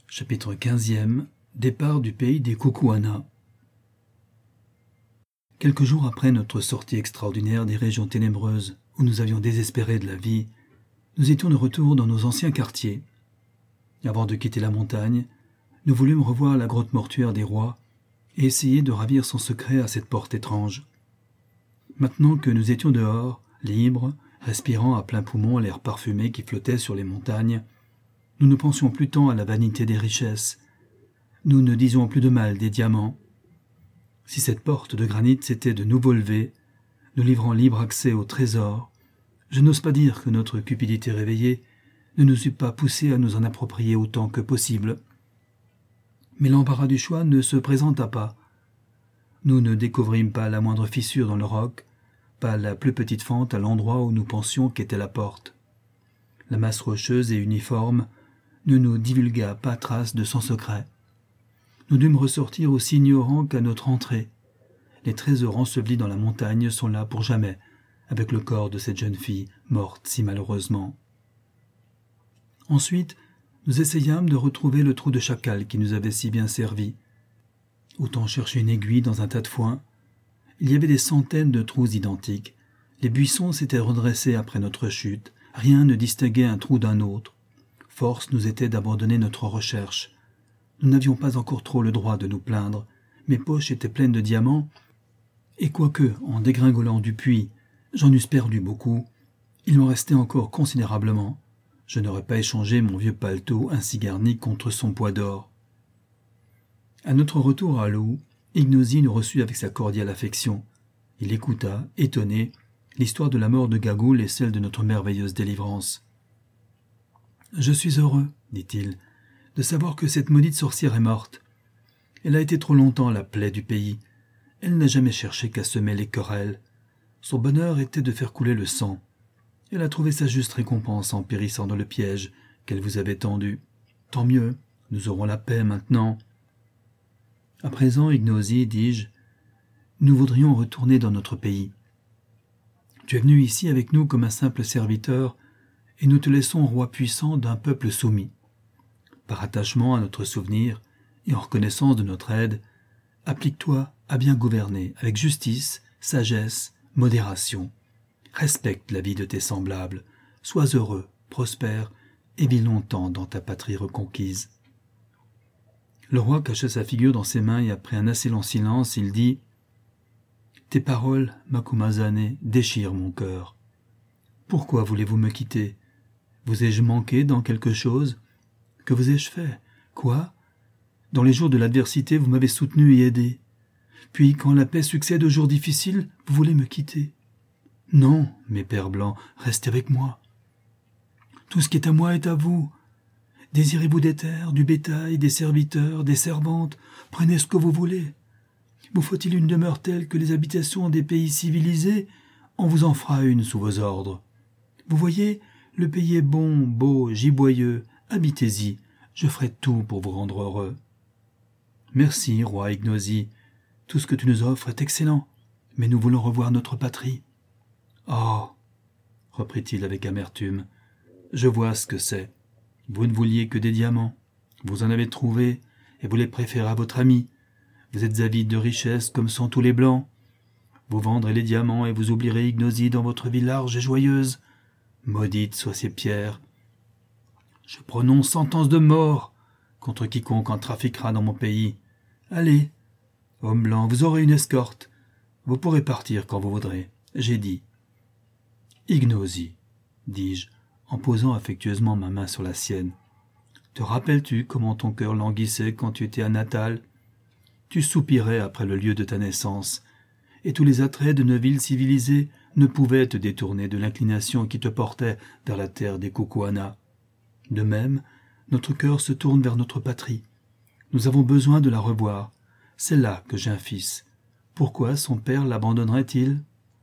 Chapitre 15e. Départ du pays des Kukuana. Quelques jours après notre sortie extraordinaire des régions ténébreuses où nous avions désespéré de la vie, nous étions de retour dans nos anciens quartiers. Avant de quitter la montagne, nous voulûmes revoir la grotte mortuaire des rois et essayer de ravir son secret à cette porte étrange. Maintenant que nous étions dehors, libres, respirant à plein poumon l'air parfumé qui flottait sur les montagnes, nous ne pensions plus tant à la vanité des richesses. Nous ne disions plus de mal des diamants. Si cette porte de granit s'était de nouveau levée, nous livrant libre accès au trésor, je n'ose pas dire que notre cupidité réveillée ne nous eût pas poussés à nous en approprier autant que possible. Mais l'embarras du choix ne se présenta pas. Nous ne découvrîmes pas la moindre fissure dans le roc, pas la plus petite fente à l'endroit où nous pensions qu'était la porte. La masse rocheuse et uniforme ne nous divulgua pas trace de son secret. Nous dûmes ressortir aussi ignorants qu'à notre entrée. Les trésors ensevelis dans la montagne sont là pour jamais, avec le corps de cette jeune fille morte si malheureusement. Ensuite, nous essayâmes de retrouver le trou de chacal qui nous avait si bien servi. Autant chercher une aiguille dans un tas de foin. Il y avait des centaines de trous identiques. Les buissons s'étaient redressés après notre chute. Rien ne distinguait un trou d'un autre. Force nous était d'abandonner notre recherche. Nous n'avions pas encore trop le droit de nous plaindre. Mes poches étaient pleines de diamants, et quoique, en dégringolant du puits, j'en eusse perdu beaucoup, il m'en restait encore considérablement. Je n'aurais pas échangé mon vieux paletot ainsi garni contre son poids d'or. À notre retour à l'eau, Ignosi nous reçut avec sa cordiale affection. Il écouta, étonné, l'histoire de la mort de Gagoul et celle de notre merveilleuse délivrance. « Je suis heureux, dit-il, de savoir que cette maudite sorcière est morte. Elle a été trop longtemps la plaie du pays. Elle n'a jamais cherché qu'à semer les querelles. Son bonheur était de faire couler le sang. Elle a trouvé sa juste récompense en périssant dans le piège qu'elle vous avait tendu. Tant mieux, nous aurons la paix maintenant. À présent, Ignosi, dis-je, nous voudrions retourner dans notre pays. Tu es venu ici avec nous comme un simple serviteur, et nous te laissons roi puissant d'un peuple soumis. Par attachement à notre souvenir et en reconnaissance de notre aide, applique-toi à bien gouverner avec justice, sagesse, modération. Respecte la vie de tes semblables, sois heureux, prospère et vis longtemps dans ta patrie reconquise. » Le roi cacha sa figure dans ses mains et après un assez long silence, il dit « Tes paroles, Macumazane, déchirent mon cœur. Pourquoi voulez-vous me quitter? Vous ai-je manqué dans quelque chose? Que vous ai-je fait? Quoi? Dans les jours de l'adversité, vous m'avez soutenu et aidé. Puis, quand la paix succède aux jours difficiles, vous voulez me quitter. Non, mes pères blancs, restez avec moi. Tout ce qui est à moi est à vous. Désirez-vous des terres, du bétail, des serviteurs, des servantes? Prenez ce que vous voulez. Vous faut-il une demeure telle que les habitations des pays civilisés? On vous en fera une sous vos ordres. Vous voyez, le pays est bon, beau, giboyeux. Habitez-y, je ferai tout pour vous rendre heureux. Merci, roi Ignosi. Tout ce que tu nous offres est excellent, mais nous voulons revoir notre patrie. Oh, reprit-il avec amertume, je vois ce que c'est. Vous ne vouliez que des diamants. Vous en avez trouvé, et vous les préférez à votre ami. Vous êtes avide de richesses comme sont tous les blancs. Vous vendrez les diamants et vous oublierez Ignosi dans votre vie large et joyeuse. Maudites soient ces pierres. Je prononce sentence de mort contre quiconque en trafiquera dans mon pays. Allez, homme blanc, vous aurez une escorte. Vous pourrez partir quand vous voudrez. J'ai dit. Ignosi, dis-je, en posant affectueusement ma main sur la sienne. Te rappelles-tu comment ton cœur languissait quand tu étais à Natal? Tu soupirais après le lieu de ta naissance, et tous les attraits d'une ville civilisée ne pouvaient te détourner de l'inclination qui te portait vers la terre des Kukuana. De même, notre cœur se tourne vers notre patrie. Nous avons besoin de la revoir. C'est là que j'ai un fils. Pourquoi son père l'abandonnerait-il?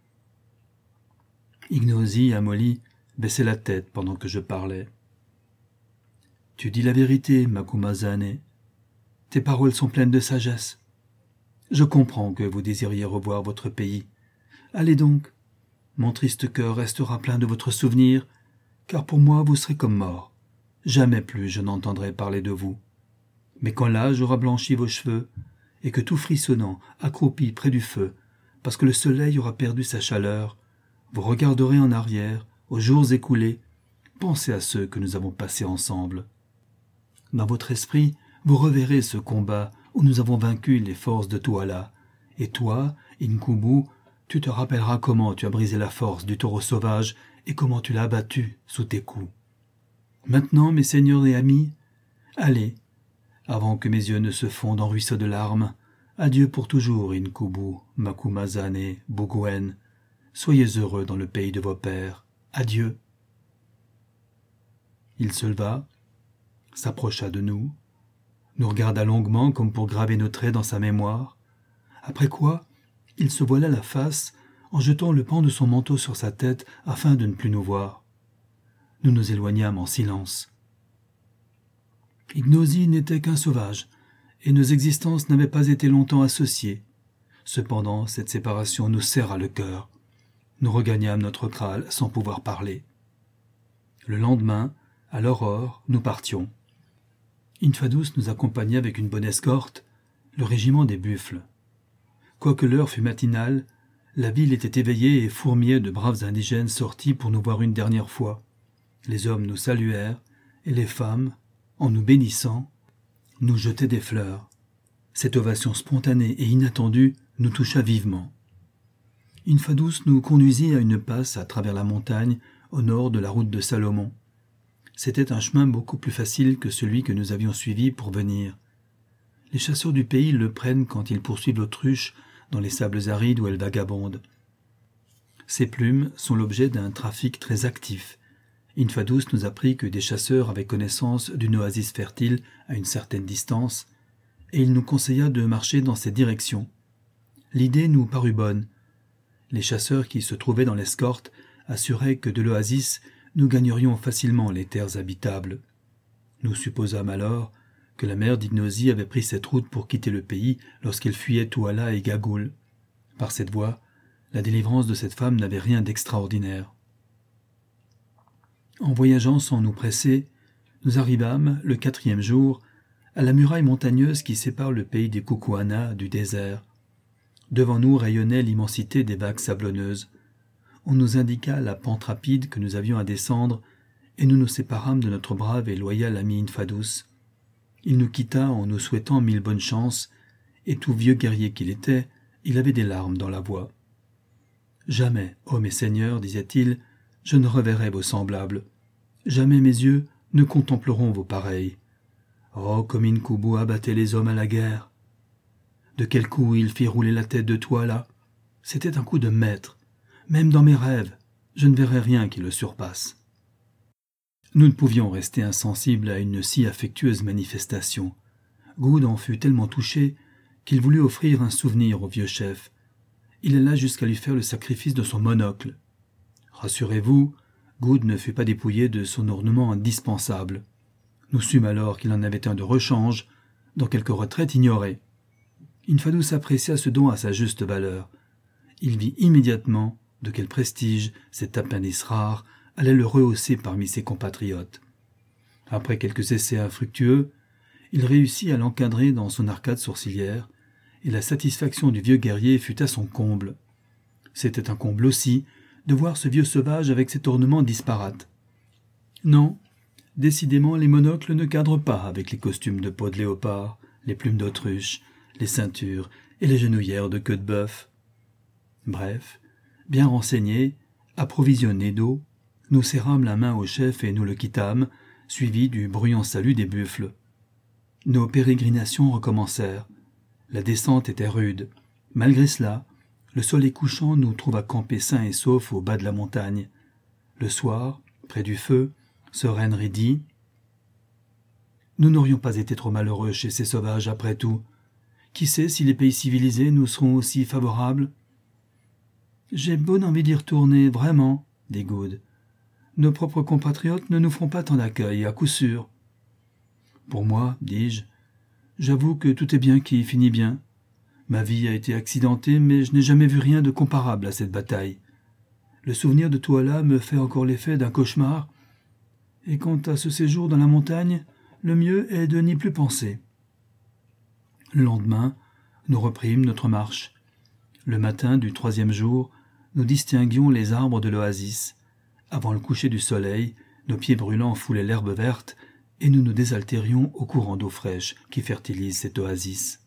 Ignosi, amolli, baissait la tête pendant que je parlais. « Tu dis la vérité, Macumazane. Tes paroles sont pleines de sagesse. Je comprends que vous désiriez revoir votre pays. Allez donc. Mon triste cœur restera plein de votre souvenir, car pour moi vous serez comme mort. Jamais plus je n'entendrai parler de vous. Mais quand l'âge aura blanchi vos cheveux, et que tout frissonnant, accroupi près du feu, parce que le soleil aura perdu sa chaleur, vous regarderez en arrière, aux jours écoulés, pensez à ceux que nous avons passés ensemble. Dans votre esprit, vous reverrez ce combat où nous avons vaincu les forces de Tuala, et toi, Inkubu, tu te rappelleras comment tu as brisé la force du taureau sauvage et comment tu l'as abattu sous tes coups. Maintenant, mes seigneurs et amis, allez, avant que mes yeux ne se fondent en ruisseaux de larmes, adieu pour toujours, Inkubu, Makumazane, Boguen. Soyez heureux dans le pays de vos pères. Adieu. Il se leva, s'approcha de nous, nous regarda longuement comme pour graver nos traits dans sa mémoire, après quoi il se voila la face en jetant le pan de son manteau sur sa tête afin de ne plus nous voir. Nous nous éloignâmes en silence. Ignosi n'était qu'un sauvage, et nos existences n'avaient pas été longtemps associées. Cependant, cette séparation nous serra le cœur. Nous regagnâmes notre kraal sans pouvoir parler. Le lendemain, à l'aurore, nous partions. Infadous nous accompagnait avec une bonne escorte, le régiment des buffles. Quoique l'heure fût matinale, la ville était éveillée et fourmillait de braves indigènes sortis pour nous voir une dernière fois. Les hommes nous saluèrent, et les femmes, en nous bénissant, nous jetaient des fleurs. Cette ovation spontanée et inattendue nous toucha vivement. Infadous nous conduisit à une passe à travers la montagne, au nord de la route de Salomon. C'était un chemin beaucoup plus facile que celui que nous avions suivi pour venir. Les chasseurs du pays le prennent quand ils poursuivent l'autruche dans les sables arides où elle vagabonde. Ces plumes sont l'objet d'un trafic très actif. Infadous nous apprit que des chasseurs avaient connaissance d'une oasis fertile à une certaine distance, et il nous conseilla de marcher dans cette direction. L'idée nous parut bonne. Les chasseurs qui se trouvaient dans l'escorte assuraient que de l'oasis nous gagnerions facilement les terres habitables. Nous supposâmes alors que la mère d'Ignosi avait pris cette route pour quitter le pays lorsqu'elle fuyait Tuala et Gagoul. Par cette voie, la délivrance de cette femme n'avait rien d'extraordinaire. En voyageant sans nous presser, nous arrivâmes, le 4e jour, à la muraille montagneuse qui sépare le pays des Kukuana du désert. Devant nous rayonnait l'immensité des vagues sablonneuses. On nous indiqua la pente rapide que nous avions à descendre, et nous nous séparâmes de notre brave et loyal ami Infadous. Il nous quitta en nous souhaitant 1000 bonnes chances, et tout vieux guerrier qu'il était, il avait des larmes dans la voix. « Jamais, ô mes seigneurs, disait-il, je ne reverrai vos semblables. Jamais mes yeux ne contempleront vos pareils. Oh, comme Inkubu abattait les hommes à la guerre. De quel coup il fit rouler la tête de Tuala. C'était un coup de maître. Même dans mes rêves, je ne verrai rien qui le surpasse. » Nous ne pouvions rester insensibles à une si affectueuse manifestation. Good en fut tellement touché qu'il voulut offrir un souvenir au vieux chef. Il alla jusqu'à lui faire le sacrifice de son monocle. Rassurez-vous, Good ne fut pas dépouillé de son ornement indispensable. Nous sûmes alors qu'il en avait un de rechange, dans quelque retraite ignorée. Infadous apprécia ce don à sa juste valeur. Il vit immédiatement de quel prestige cet appendice rare allait le rehausser parmi ses compatriotes. Après quelques essais infructueux, il réussit à l'encadrer dans son arcade sourcilière, et la satisfaction du vieux guerrier fut à son comble. C'était un comble aussi de voir ce vieux sauvage avec cet ornement disparate. Non, décidément les monocles ne cadrent pas avec les costumes de peau de léopard, les plumes d'autruche, les ceintures et les genouillères de queue de bœuf. Bref, bien renseignés, approvisionnés d'eau, nous serrâmes la main au chef et nous le quittâmes, suivis du bruyant salut des buffles. Nos pérégrinations recommencèrent. La descente était rude. Malgré cela, le soleil couchant nous trouva campés sains et saufs au bas de la montagne. Le soir, près du feu, Soren dit « Nous n'aurions pas été trop malheureux chez ces sauvages après tout. Qui sait si les pays civilisés nous seront aussi favorables ?»« J'ai bonne envie d'y retourner, vraiment, » dit Good. « Nos propres compatriotes ne nous feront pas tant d'accueil, à coup sûr. »« Pour moi, dis-je, j'avoue que tout est bien qui finit bien. Ma vie a été accidentée, mais je n'ai jamais vu rien de comparable à cette bataille. Le souvenir de Tuala me fait encore l'effet d'un cauchemar, et quant à ce séjour dans la montagne, le mieux est de n'y plus penser. Le lendemain, nous reprîmes notre marche. Le matin du 3e jour, nous distinguions les arbres de l'oasis. Avant le coucher du soleil, nos pieds brûlants foulaient l'herbe verte et nous nous désaltérions au courant d'eau fraîche qui fertilise cette oasis.